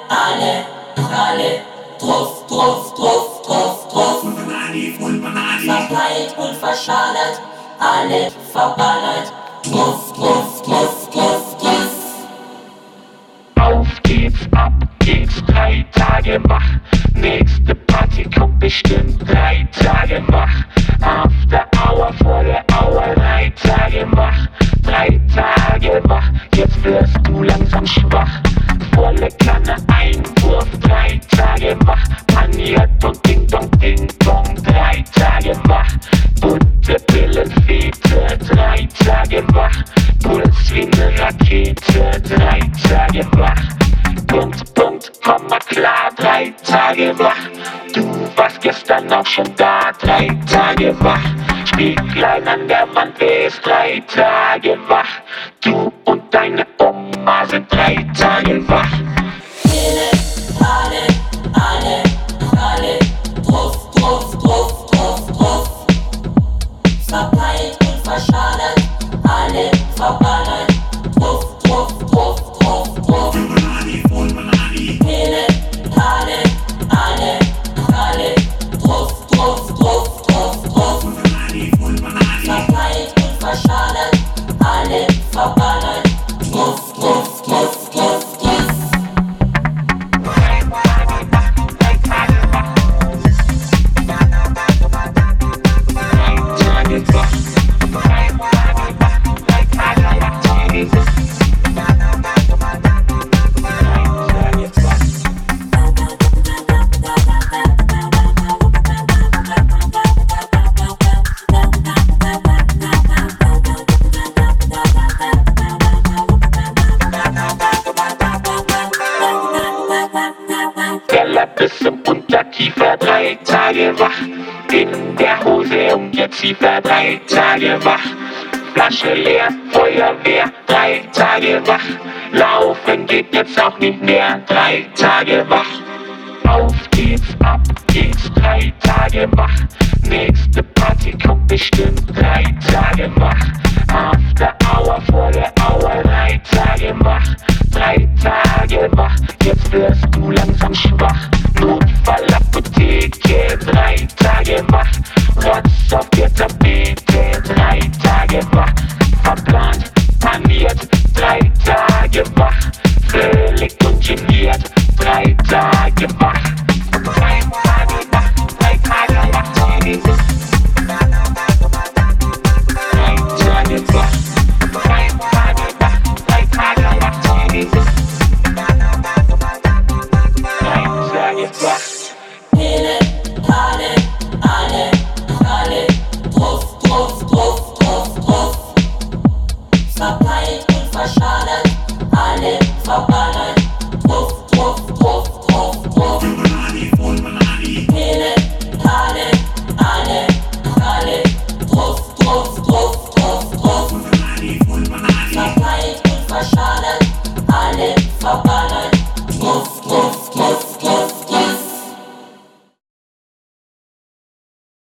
alle, drauf, drauf, drauf, drauf, drauf. Full Banani. Verpeilt und verschallert, alle verballert, drauf, drauf, drauf, drauf, drauf. Auf geht's, ab geht's, 3 Tage wach. Nächste Party kommt bestimmt, 3 Tage wach. After Hour, volle Hour, 3 Tage wach. 3 Tage wach, jetzt wirst du langsam schwach. Volle Kanne Einwurf, 3 Tage wach. Paniert und Ding Dong, 3 Tage wach. Bunte Pillenfete, 3 Tage wach. Puls wie ne Rakete, 3 Tage wach. Punkt, Punkt, Komma klar, 3 Tage wach. Du warst gestern auch schon da, 3 Tage wach. Spieglein an der Wand, wer ist 3 Tage wach? Du und deine Oma sind 3 Tage wach. Alle, drauf, drauf, drauf, drauf, drauf. Verpeilt und verschallert, alle verballert, drauf, drauf, drauf, drauf, drauf. Full Banani. Alle, drauf, drauf, drauf, drauf, drauf. Full Banani. Verpeilt und verschallert, alle verballert, drauf, drauf, drauf, drauf, drauf. Bis zum Unterkiefer, 3 Tage wach. In der Hose um ihr Ziefer, 3 Tage wach. Flasche leer, Feuerwehr, 3 Tage wach. Laufen geht jetzt auch nicht mehr, 3 Tage wach. Auf geht's, ab geht's, 3 Tage wach. Nächste Party kommt bestimmt, 3 Tage wach. After Hour, volle Hour, 3 Tage wach. 3 Tage wach, jetzt wirst du langsam schwach. Notfallapotheke, 3 Tage wach. Rotz auf der Tapete, 3 Tage wach. Verplant, paniert, 3 Tage wach. Völlig ungeniert, 3 Tage wach. 3 Tage wach, 3 Tage wach, 3 Tage wach. 3 Tage wach, 3 Tage wach, 3 Tage wach, 3 Tage wach. Alle, drauf, drauf, drauf, drauf, drauf. Verpeilt und verschallert, alle verballert, drauf, drauf, drauf, drauf, drauf. Full Banani. Alle, drauf, drauf, drauf, drauf, drauf. Verpeilt und verschallert.